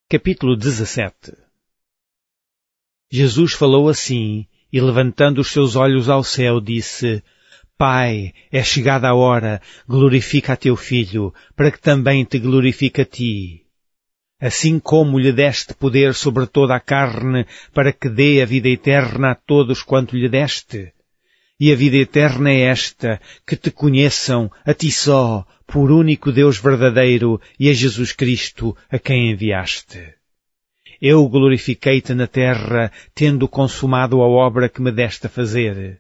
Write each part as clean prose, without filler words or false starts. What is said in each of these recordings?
Capítulo 17. Jesus falou assim, e levantando os seus olhos ao céu, disse: Pai, é chegada a hora, glorifica a teu Filho, para que também te glorifique a ti. Assim como lhe deste poder sobre toda a carne, para que dê a vida eterna a todos quanto lhe deste. E a vida eterna é esta, que te conheçam, a ti só, por único Deus verdadeiro, e a Jesus Cristo, a quem enviaste. Eu glorifiquei-te na terra, tendo consumado a obra que me deste a fazer.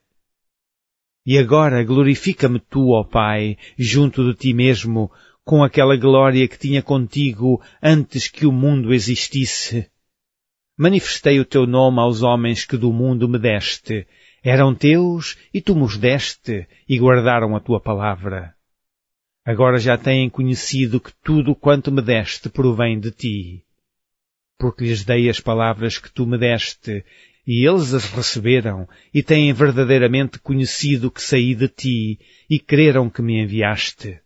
E agora glorifica-me tu, ó Pai, junto de ti mesmo, com aquela glória que tinha contigo antes que o mundo existisse. Manifestei o teu nome aos homens que do mundo me deste. Eram teus, e tu mos deste, e guardaram a tua palavra. Agora já têm conhecido que tudo quanto me deste provém de ti. Porque lhes dei as palavras que tu me deste, e eles as receberam, e têm verdadeiramente conhecido que saí de ti, e creram que me enviaste.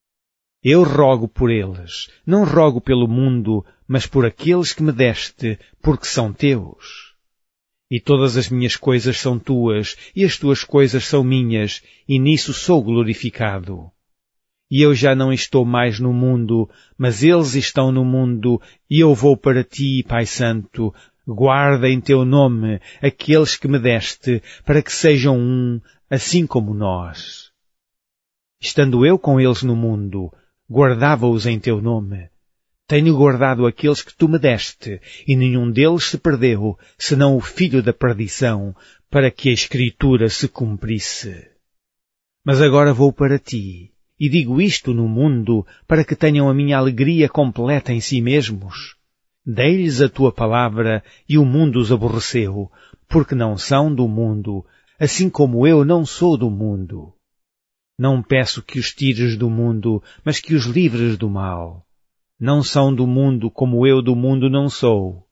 Eu rogo por eles, não rogo pelo mundo, mas por aqueles que me deste, porque são teus. E todas as minhas coisas são tuas, e as tuas coisas são minhas, e nisso sou glorificado. E eu já não estou mais no mundo, mas eles estão no mundo, e eu vou para ti, Pai Santo. Guarda em teu nome aqueles que me deste, para que sejam um, assim como nós. Estando eu com eles no mundo, guardava-os em teu nome. Tenho guardado aqueles que tu me deste, e nenhum deles se perdeu, senão o filho da perdição, para que a Escritura se cumprisse. Mas agora vou para ti, e digo isto no mundo, para que tenham a minha alegria completa em si mesmos. Dei-lhes a tua palavra, e o mundo os aborreceu, porque não são do mundo, assim como eu não sou do mundo. Não peço que os tires do mundo, mas que os livres do mal. Não são do mundo como eu do mundo não sou.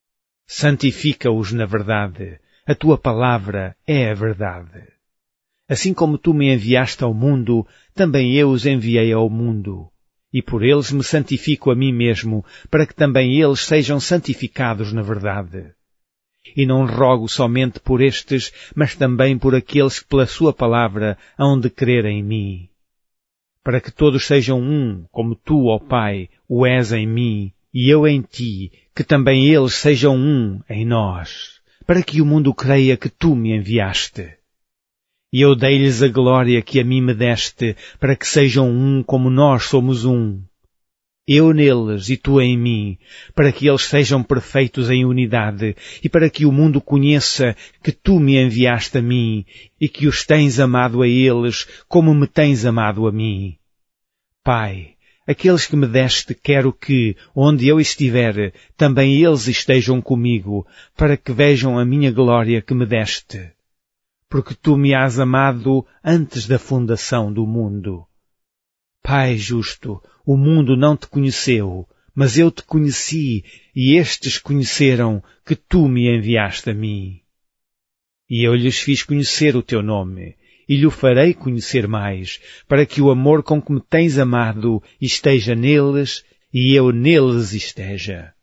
Santifica-os na verdade. A tua palavra é a verdade. Assim como tu me enviaste ao mundo, também eu os enviei ao mundo. E por eles me santifico a mim mesmo, para que também eles sejam santificados na verdade. E não rogo somente por estes, mas também por aqueles que pela sua palavra hão de crer em mim. Para que todos sejam um, como tu, ó Pai, o és em mim, e eu em ti, que também eles sejam um em nós, para que o mundo creia que tu me enviaste. E eu dei-lhes a glória que a mim me deste, para que sejam um como nós somos um. Eu neles e tu em mim, para que eles sejam perfeitos em unidade, e para que o mundo conheça que tu me enviaste a mim, e que os tens amado a eles, como me tens amado a mim. Pai, aqueles que me deste quero que, onde eu estiver, também eles estejam comigo, para que vejam a minha glória que me deste. Porque tu me has amado antes da fundação do mundo. Pai justo, o mundo não te conheceu, mas eu te conheci, e estes conheceram que tu me enviaste a mim. E eu lhes fiz conhecer o teu nome, e lhe farei conhecer mais, para que o amor com que me tens amado esteja neles, e eu neles esteja.